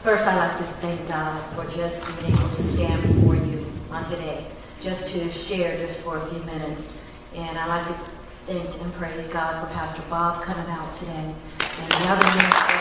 First, I'd like to thank God for just being able to stand before you on today, just to share just for a few minutes. And I'd like to thank and praise God for Pastor Bob coming out today and the other ministers.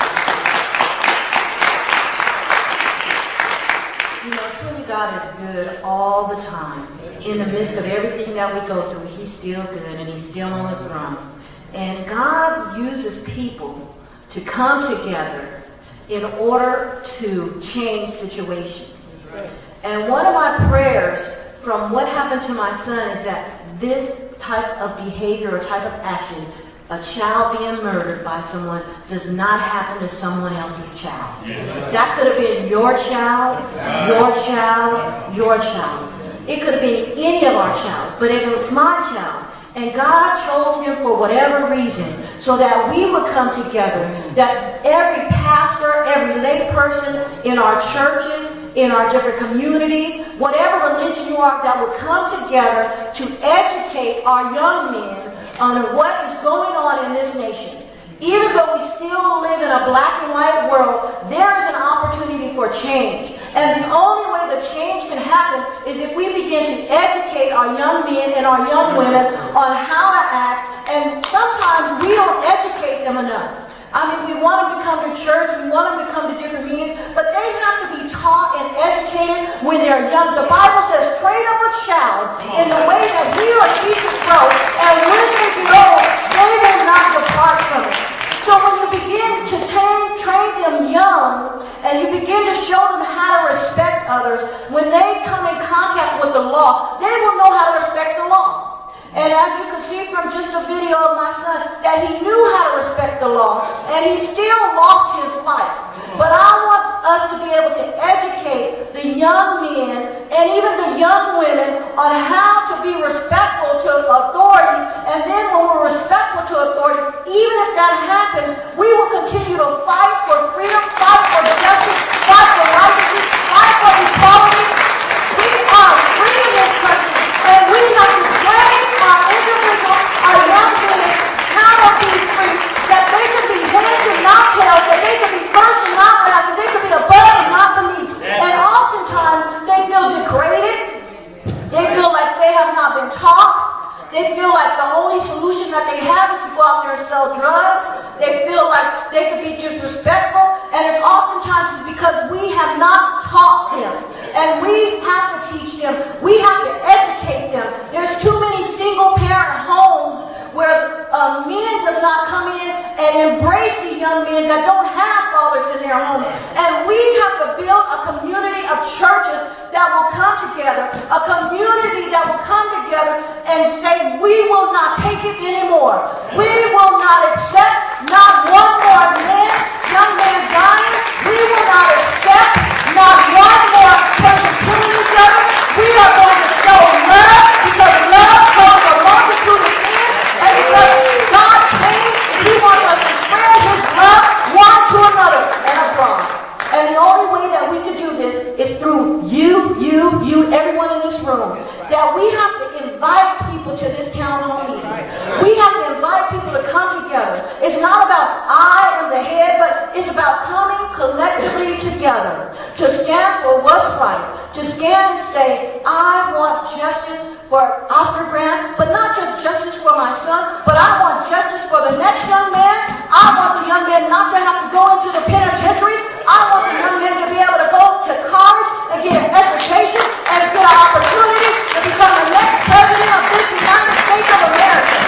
You know, truly God is good all the time. In the midst of everything that we go through, He's still good and He's still on the throne. And God uses people to come together in order to change situations. And one of my prayers from what happened to my son is that this type of behavior or type of action, a child being murdered by someone, does not happen to someone else's child. That could have been your child, your child, your child. It could have been any of our childs, but it was my child. And God chose him for whatever reason, so that we would come together, that every pastor, every lay person in our churches, in our different communities, whatever religion you are, that would come together to educate our young men on what is going on in this nation. Even though we still live in a black and white world, there is an opportunity for change. And the only way the change can happen is if we begin to educate our young men and our young women on how to act. And sometimes we don't educate them enough. I mean, we want them to come to church, we want them to come to different meetings, but they have to be taught and educated when they're young. The Bible says, train up a child in the way that he or she should grow, and when they grow old, they will not depart from it. So when you begin to train them young, and you begin to show them how to respect others, when they come in contact with the law, they will know how to respect the law. And as you can see from just a video of my son, that he knew how to respect the law, and he still lost his life. But I want us to be able to educate the young men and even the young women on how to be respectful to authority. And then when we're respectful to authority, even if that happens, we will continue to fight for freedom, fight for justice, fight for righteousness, fight for equality. We are free in this country, and we have to train our individuals, our young men, how to be free, that they can be heads and not tails, that they can be first and not last, that they can be above and not beneath. And oftentimes, they feel degraded. They feel like they have not been taught. They feel like the only solution that they have is to go out there and sell drugs. They feel like they could be disrespectful. And it's oftentimes because we have not taught them. And we have to teach them. We have to educate them. There's too many single-parent homes where men does not come in and embrace the young men that don't have fathers in their homes. And we have to build a community of churches that will come together, a community that will come together and say, we will not take it anymore. We will not accept not one more young man dying. We will not accept not one more person killing each other. We are going to show love, because love covers a multitude of sins, and because God came and He wants us to spread His love one to another and abroad. And the only way that we can do this is through you, everyone in this room. That we have to invite people to this town hall meeting. We have to invite people to come together. It's not about I am the head, but it's about coming collectively together to stand for what's right. To stand and say, I want justice for Oscar Grant, but not just justice for my son, but I want justice for the next young man. I want the young man not to have to go into the penitentiary. I want the young man to be able to go to college and get an education and get an opportunity to become the next president of this United States of America.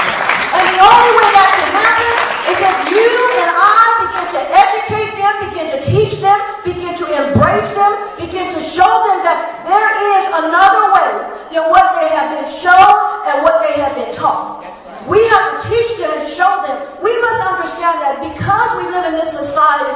And the only way that can happen is if you and I begin to educate them, begin to teach them, begin to embrace them, begin to show them that there is another way than what they have been shown and what they have been taught. We have to teach them and show them. We must understand that because we live in this society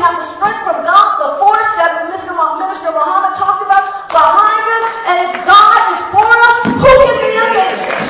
have the strength from God, the force that Minister Muhammad talked about behind us, and if God is for us, who can be against us?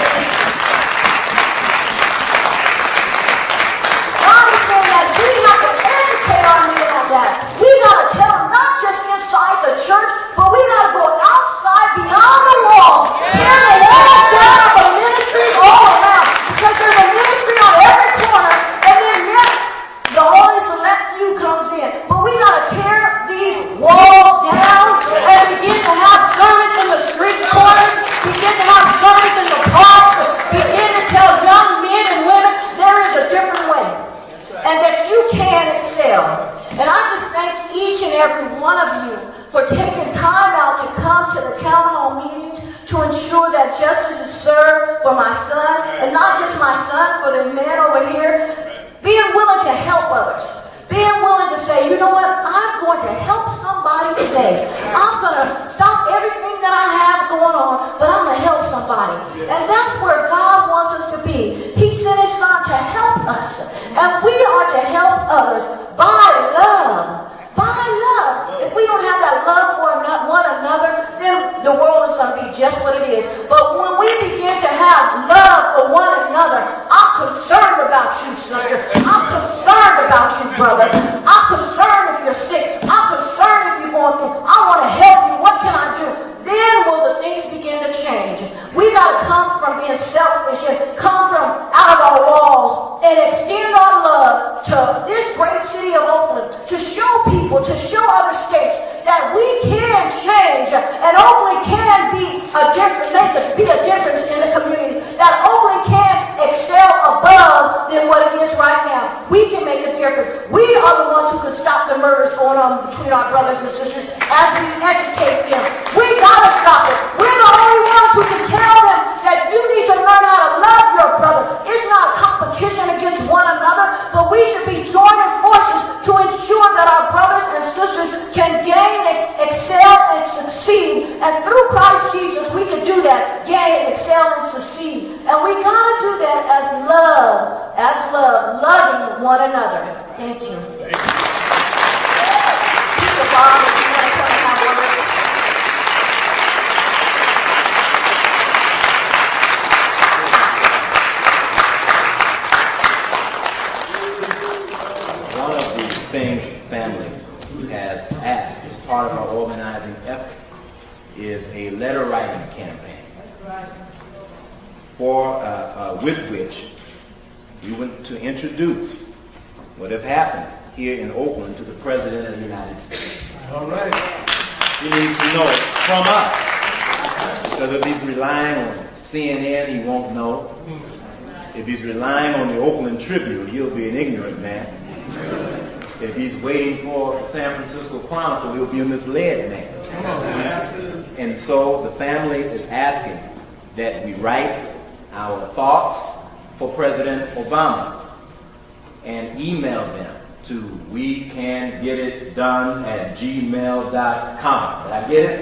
God is saying that we have to educate our men on that. We got to tell them not just inside the church, but we got to go outside beyond the walls, tear the walls down of the ministry all around, because there's a ministry on every corner, and then yet the only select few comes in. But we got to tear these walls down and begin to have service in the street corners, begin to have service in the parks, begin to tell young men and women there is a different way, and that you can excel. And I just thank each and every one of you for taking time out to come to the town hall meetings to ensure that justice is served for my son, and not just my son, for the men over here. Being willing to help others. Being willing to say, you know what, I'm going to help somebody today. I'm going to stop everything that I have going on, but I'm going to help somebody. And that's where God wants us to be. He sent His Son to help us. And we are to help others by love. By love. If we don't have that love for one another, then the world is going to be just what it is. But when we begin to have love for one another, I'm concerned about you, sister. I'm concerned about you, brother. I'm concerned if you're sick. I'm concerned if you're going through. I want to help you. What can I do? Then will the things begin to change. We got to come from being selfish and come from out of our walls and extend our love to this great city of Oakland, to show people, to show other states that we can change, and Oakland can be a difference in the community, that Oakland can excel above than what it is right now. We can make a difference. We are the ones who can stop the murders going on between our brothers and sisters as we educate them. We got to stop it. We're the only ones who can tell them that you need to learn how to love your brother. It's not a competition against one another, but we should be joining forces to ensure that our brothers and sisters can gain, excel, and succeed. And through Christ Jesus, we can do that. Gain, excel, and succeed. And we got to do that as love, loving one another. Thank you. Teacher Bob, if you want to come and have one of us. One of the things the family has asked as part of our organizing effort is a letter writing campaign with which we want to introduce what have happened here in Oakland to the President of the United States. All right. He needs to know it from us. Because if he's relying on CNN, he won't know. If he's relying on the Oakland Tribune, he'll be an ignorant man. If he's waiting for the San Francisco Chronicle, he'll be a misled man. And so the family is asking that we write our thoughts for President Obama and email them to wecangetitdone@gmail.com. Did I get it?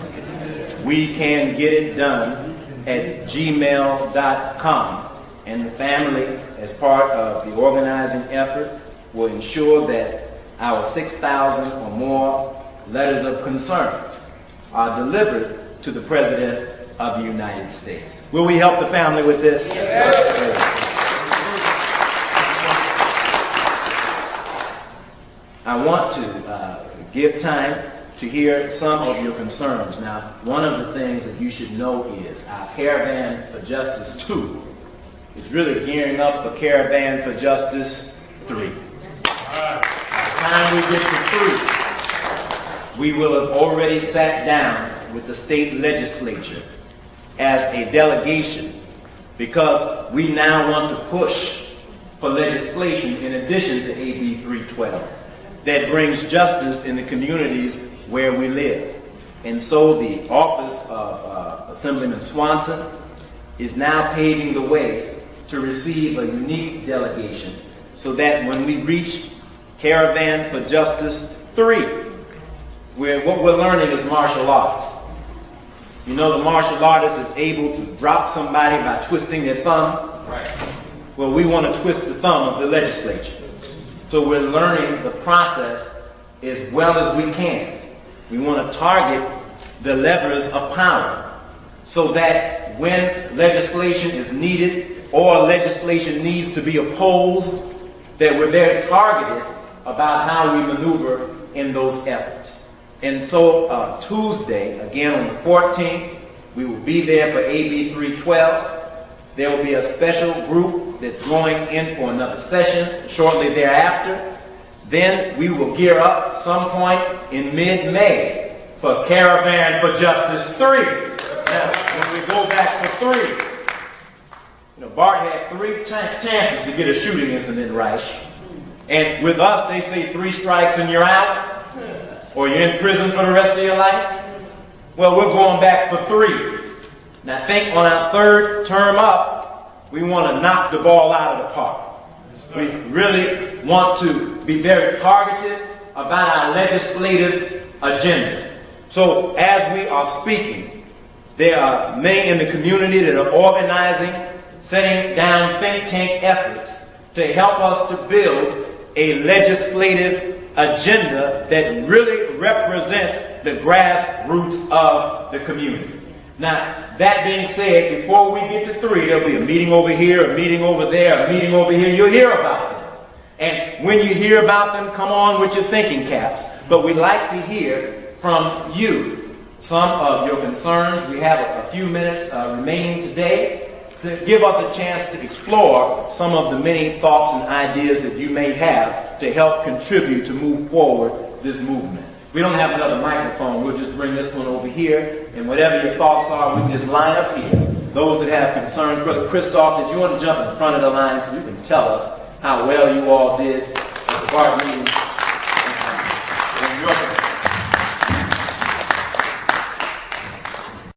wecangetitdone@gmail.com. And the family, as part of the organizing effort, will ensure that our 6,000 or more letters of concern are delivered to the President of the United States. Will we help the family with this? Yes. I want to give time to hear some of your concerns. Now, one of the things that you should know is our Caravan for Justice 2 is really gearing up for Caravan for Justice 3. By the time we get to 3, we will have already sat down with the state legislature as a delegation, because we now want to push for legislation in addition to AB 312 that brings justice in the communities where we live. And so the office of Assemblyman Swanson is now paving the way to receive a unique delegation, so that when we reach Caravan for Justice 3, what we're learning is martial arts. You know, the martial artist is able to drop somebody by twisting their thumb. Right. Well, we want to twist the thumb of the legislature So we're learning the process as well as we can. We want to target the levers of power so that when legislation is needed or legislation needs to be opposed, that we're very targeted about how we maneuver in those efforts. And so Tuesday, again on the 14th, we will be there for AB 312. There will be a special group that's going in for another session shortly thereafter. Then we will gear up some point in mid-May for Caravan for Justice 3. Now, when we go back for 3, Bart had 3 chances to get a shooting incident right. And with us, they say 3 strikes and you're out, or you're in prison for the rest of your life. Well, we're going back for 3. Now, I think on our 3rd term up, we want to knock the ball out of the park. We really want to be very targeted about our legislative agenda. So, as we are speaking, there are many in the community that are organizing, setting down think tank efforts to help us to build a legislative agenda that really represents the grassroots of the community. Now, that being said, before we get to 3, there'll be a meeting over here, a meeting over there, a meeting over here. You'll hear about them. And when you hear about them, come on with your thinking caps. But we'd like to hear from you some of your concerns. We have a few minutes remaining today to give us a chance to explore some of the many thoughts and ideas that you may have to help contribute to move forward this movement. We don't have another microphone. We'll just bring this one over here. And whatever your thoughts are, we can just line up here. Those that have concerns, Brother Christoph, did you want to jump in front of the line so you can tell us how well you all did at the BART meeting?